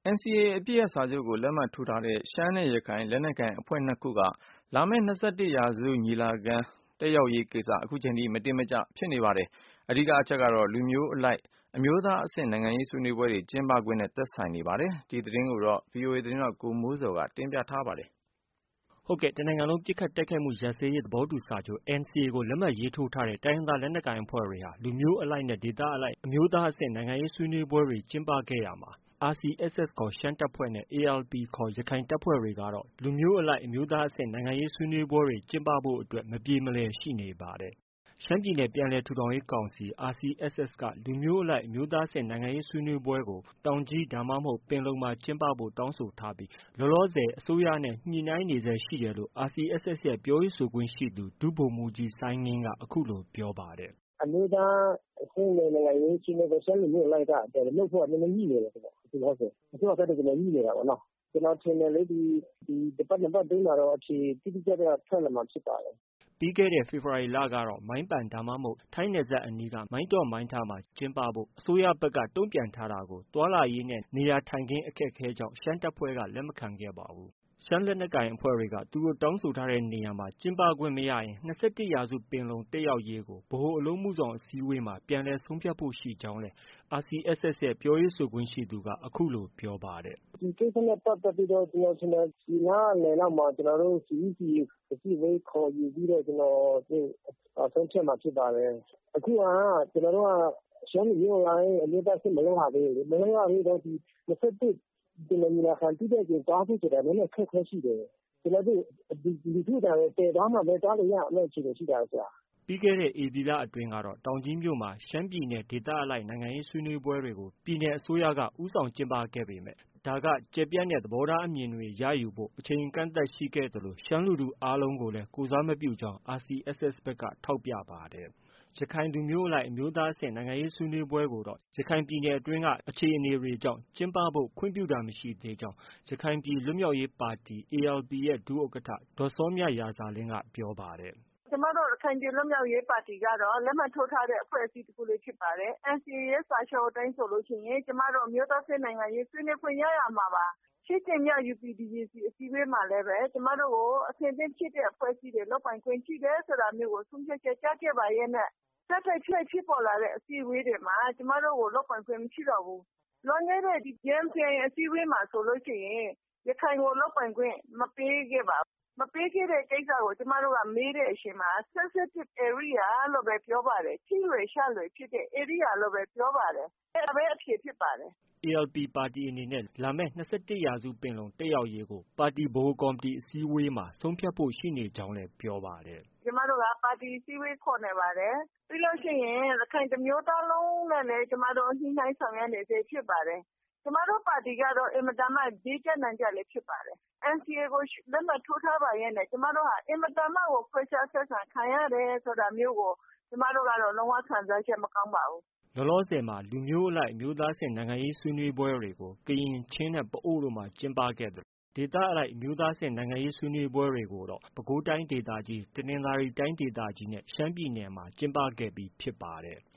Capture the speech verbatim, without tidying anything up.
N C A အပစ်ရပ်စာချုပ်ကိုလက်မှတ်ထိုးထားတဲ့ရှမ်းနဲ့ရခိုင်လက်နက်ကိုင်အဖွဲ့နှစ်ခုကလာမယ့်၂၁ရာစုညီလာခံတက်ရောက်ရေးကိစ္စအခုချိန်ထိမတင်မကျဖြစ်နေပါတယ်။အဓိကအချက်ကတော့လူမျိုးအလိုက်အမျိုးသားအဆင့်နိုင်ငံရေးဆွေးနွေးပွဲတွေကျင်းပခွင့်နဲ့သက်ဆိုင်နေပါတယ်။ဒီသတင်းကိုတော့ ဗွီအိုအေသတင်းထောက်ကိုမိုးဇော်ကတင်ပြထားပါတယ်။ဟုတ်ကဲ့တနိုင်ငံလုံးပစ်ခတ်တိုက်ခိုက်မှုရပ်စဲရေးသဘောတူစာချုပ် N C A ကိုလက်မှတ်ရေးထိုးထားတဲ့တိုင်းရင်းသားလက်နက်ကိုင်အဖွဲ့တွေဟာလူမျိုးအလိုက်နဲ့ဒေသအလိုက်အမျိုးသားအဆင့်နိုင်ငံရေးဆွေးနွေးပွဲတွေကျင်းပခဲ့ရမှာR C S S ခေါ်ရှမ်းတပ်ဖွဲ့နဲ့ A L P ခေါ်ရခိုင်တပ်ဖွဲ့တွေကတော့လူမျိုးအလိုက်အမျိုးသားအဆင့်နိုင်ငံရေးဆွေးနွေးပွဲတွေကျင်းပဖို့အတွက်မပြေမလည်ရှိနေပါတယ်။ရှမ်းပြည်နယ်ပြန်လည်ထူထောင်ရေးကောင်စီ R C S S ကလူမျိုးအလိုက်အမျိုးသားအဆင့်နိုင်ငံရေးဆွေးနွေးပွဲကိုတောင်ကြီးဒါမှမဟုတ်ပင်လုံမှာကျင်းပဖို့တောင်းဆိုထားပြီးလောလောဆယ်အစိုးရနဲ့ညှိနှိုင်းနေဆဲရှိတယ်လို့ R C S S ရဲ့ပြောရေးဆိုခွင့်ရှိသူဒုဗိုလ်မှူးကြီးစိုင်းငင်းကအခုလိုပြောပါတယ်။အမျိုးသားအဆင့်နိုင်ငံရေးဆွေးနွေးပွဲရှမ်းလူမျိုးအလိုက်ကလုပ်ဖို့ကနည်းနည်းညှိနေတယ်ဆိုတော့အခုတော့ဆိုအစိုးရဘက်ကလည်းညှိနေတာပေါ့နော်။ကျွန်တော်ထင်တယ်လေဒီဒီတစ်ပတ်နှစ်ပတ်အတွင်းမှာတော့အဖြေတိတိကျကျထွက်လာမှာဖြစ်ပါတယ်။ပြီးခဲ့တဲ့ဖေဖော်ဝါရီလကတော့မိုင်းပန်ဒါမှမဟုတ်ထိုင်းနယ်စပ်အနီးကမိုင်းတော့မိုင်းထားမှာကျင်းပဖို့အစိုးရဘက်ကတုံ့ပြန်ထားတာကိုသွာလာရေးနဲ့နေရာထိုင်ခင်းအခက်အခဲကြောင့်ရှမ်းတပ်ဖွဲ့ကလက်မခံခဲ့ပါဘူး။ရှမ်းလက်နက်ကိုင်အဖွဲ့တွေကသူတို့တောင်းဆိုထားတဲ့နေရာမှာကျင်းပခွင့်မရရင်၂၁ရာစုပင်လုံတက်ရောက်ရေးကိုဗဟိုအလုပ်မှုဆောင်အစည်းအဝေးမှာပြန်လည်ဆုံးဖြတ်ဖို့ရှိကြောင်းလဲR C S S ရဲ့ပြောရေးဆိုခွင့်ရှိသူကအခုလိုပြောပါတယ်။ဒီကိစ္စနဲ့ပတ်သက်ပြီးတော့ကျွန်တော်ကျွန်တော်ဒီနားနယ်လောက်မှာကျွန်တော်တို့ C E C အစည်းအဝေးခေါ်ယူပြီးတော့ကျွန်တော်ဆုံးဖြတ်မှာဖြစ်ပါတယ်။အခုကကျွန်တော်တို့ကရှမ်းပြည်လိုင်းအမျိုးသားစစ်မလုံးပါသေးဘူး။မလုံးရသေးတော့ဒီ၂၁ဒီလိုမျိုးခံတိတဲ့ကျသွားဖို့ဆိုတာလည်းခက်ခဲရှိတယ်။ကျွန်တော်တို့ဒီလူထုတာလည်းတည်သွားမှပဲတားလို့ရအောင်အခြေအနေရှိတာဆရာ။ပြီးခဲ့တဲ့ဧပြီလအတွင်းကတော့တောင်ကြီးမြို့မှာရှမ်းပြည်နယ်ဒေသအလိုက်နိုင်ငံရေးဆွေးနွေးပွဲတွေကိုပြည်နယ်အစိုးရကဦးဆောင်ကျင်းပခဲ့ပေမဲ့ဒါကကျယ်ပြန့်တဲ့သဘောထားအမြင်တွေရယူဖို့အချိန်အကန့်အသတ်ရှိခဲ့သလိုရှမ်းလူထုအားလုံးကိုလည်းကိုယ်စားမပြုကြောင်း R C S S ဘက်ကထောက်ပြပါတယ်။ရခိုင်လူမျိုးအလိုက်အမျိုးသားအဆင့်နိုင်ငံရေးဆွေးနွေးပွဲကိုတော့ရခိုင်ပြည်နယ်အတွင်းကအခြေအနေတွေကြောင့်ကျင်းပဖို့ခွင့်ပြုတာမရှိသေးကြောင်းရခိုင်ပြည်လွတ်မြောက်ရေးပါတီ A L P ရဲ့ဒုဥက္ကဋ္ဌဒေါ်စောမြရာဇာလင်းကပြောပါတယ်။ကျမတို့ရခိုင်ပြည်လွတ်မြောက်ရေးပါတီကတော့လက်မှတ်ထိုးထားတဲ့အဖွဲ့အစည်းတစ်ခုလေးဖြစ်ပါတယ်။ N C A ရဲ့စာချုပ်အတိုင်းဆိုလို့ရှိရင်ကျမတို့အမျိုးသားအဆင့်နိုင်ငံရေးဆွေးနွေးခွင့်ရရမှာပါ။ရှစ်ကြိမ်မြောက် U P D J C အစည်းအဝေးမှာလည်းပဲကျမတို့ကိုအဆင်သင့်ဖြစ်တဲ့အဖွဲ့အစည်းတွေလုပ်ပိုင်ခွင့်ရှိတယ်ဆိုတာမျိုးကိုဆုံးဖြတ်ချက်ကြားခဲ့ပါရဲ့နဲ့ဆက်တိုက်ဖြစ်ဖြစ်ပေါ်လာတဲ့အစည်းအဝေးတွေမှာကျမတို့ကိုလုပ်ပိုင်ခွင့်မရှိတော့ဘူး။လွန်ခဲ့တဲ့ဒီ J M K အစည်းအဝေးမှာဆိုလို့ရှိရင်ရခိုင်ကိုလုပ်ပိုင်ခွင့်မပေးခဲ့ပါဘူး။မပေးခဲ့တဲ့ကိစ္စကိုကျမတို့ကမေးတဲ့အချိန်မှာ sensitive area လို့ပဲပြောပါတယ်။ထိလွယ်ရှလွယ်ဖြစ်တဲ့ area လို့ပဲပြောပါတယ်။အဲဒါပဲအဖြေဖြစ်ပါတယ်။ A L P ပါတီအနေနဲ့လာမယ့်၂၁ရာစုပင်လုံတက်ရောက်ရေးကိုပါတီဗဟိုကော်မတီအစည်းအဝေးမှာဆုံးဖြတ်ဖို့ရှိနေကြောင်းလည်းပြောပါတယ်။ကျမတို့ကပါတီအစည်းအဝေးခေါ်နေပါတယ်။ပြီးလို့ရှိရင်ရခိုင်တစ်မျိုးသားလုံးနဲ့လည်းကျမတို့ညှိနှိုင်းဆောင်ရွက်နေသေးဖြစ်ပါတယ်။ကျမတို့ပါတီကတော့အင်မတန်မှဘေးကျနိုင်ကြလည်းဖြစ်ပါတယ်။ N C A ကိုလက်မှတ်ထိုးထားပါရဲ့နဲ့ကျမတို့ဟာအင်မတန်မှကိုခွဲခြားဆက်ဆံခံရတယ်ဆိုတာမျိုးကိုကျမတို့ကတော့လုံးဝခံစားချက်မကောင်းပါဘူး။လောလောဆယ်မှာလူမျိုးအလိုက်အမျိုးသားအဆင့်နိုင်ငံရေးဆွေးနွေးပွဲတွေကိုကရင်ချင်းနဲ့ပအို့တို့မှာကျင်းပခဲ့သလိုဒေသအလိုက်အမျိုးသားအဆင့်နိုင်ငံရေးဆွေးနွေးပွဲတွေကိုတော့ပဲခူးတိုင်းဒေသကြီး၊တနင်္သာရီတိုင်းဒေသကြီးနဲ့ရှမ်းပြည်နယ်မှာကျင်းပခဲ့ပြီးဖြစ်ပါတယ်။